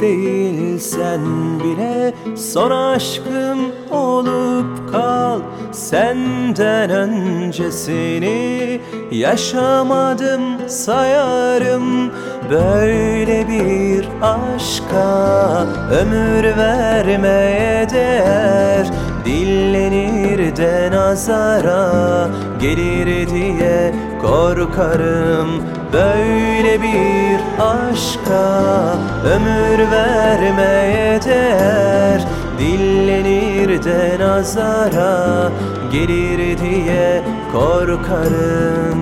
değilsen bile son aşkım olup kal. Senden öncesini yaşamadım sayarım. Böyle bir aşka ömür vermeye değer. Dillenir de nazara gelir diye korkarım. Böyle bir aşka ömür vermeye değer. Dillenir de nazara gelir diye korkarım.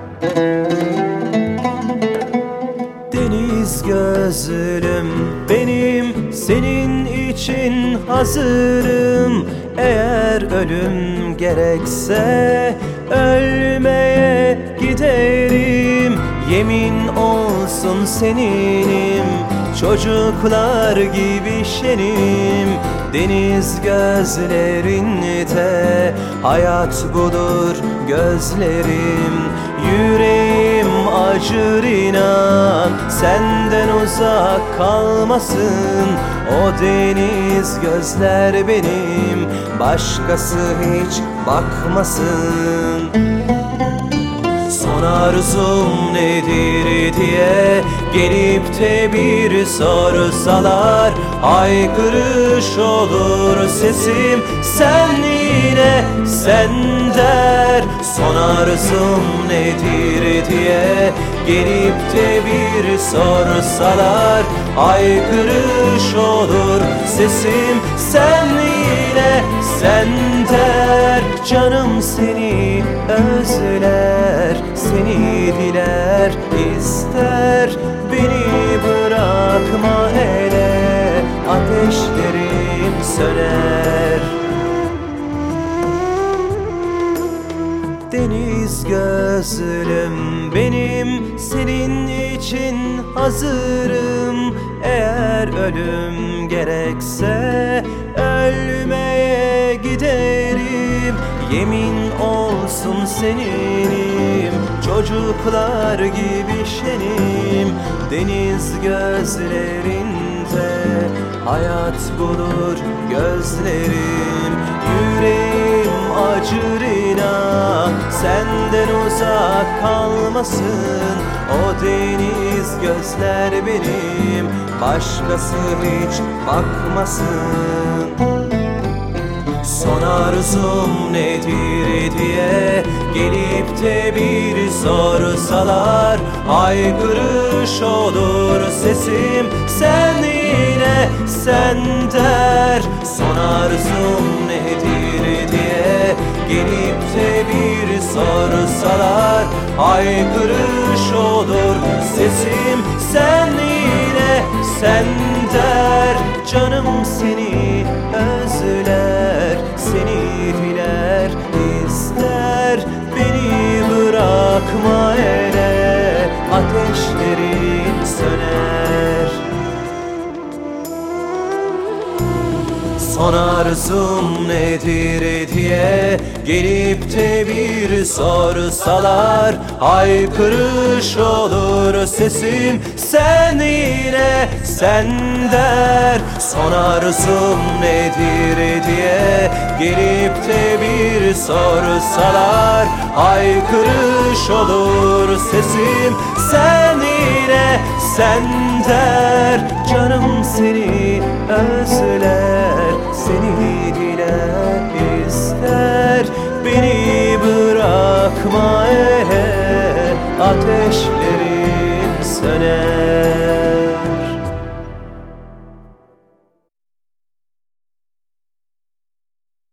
Deniz gözlüm benim, senin için hazırım. Eğer ölüm gerekse ölmeye giderim. Yemin olsun seninim, çocuklar gibi şenim. Deniz gözlerinde hayat budur gözlerim. Yüreğim acır inan, senden uzak kalmasın. O deniz gözler benim, başkası hiç bakmasın. Son arzum nedir diye gelip de bir sorsalar, haykırış olur sesim, sen yine sen der. Son arzum nedir diye gelip de bir sorsalar, haykırış olur sesim, sen yine sen der. Canım seni özler, seni diler ister. Beni bırakma hele, ateşlerim söner. Deniz gözlüm benim, senin için hazırım. Eğer ölüm gerekse ölmeye giderim. Yemin olsun seninim, çocuklar gibi şenim. Deniz gözlerinde hayat bulur gözlerim. Yüreğim acır inan, senden uzak kalmasın. O deniz gözler benim, başkası hiç bakmasın. Son arzum nedir diye gelip de bir sorsalar, haykırış olur sesim, sen yine sen der. Son arzum nedir diye gelip de bir sorsalar, haykırış olur sesim, sen yine sen der. Canım seni özler, seni diler ister. Beni bırakma hele, ateşlerin söner. Son arzum nedir diye gelip de bir sorsalar, haykırış olur sesim, sen yine sen der. Son arzum nedir diye gelip de bir sorsalar, haykırış olur sesim, sen yine sen der. Canım seni özler, seni diler ister. Beni bırakma hele, ateşlerim söner.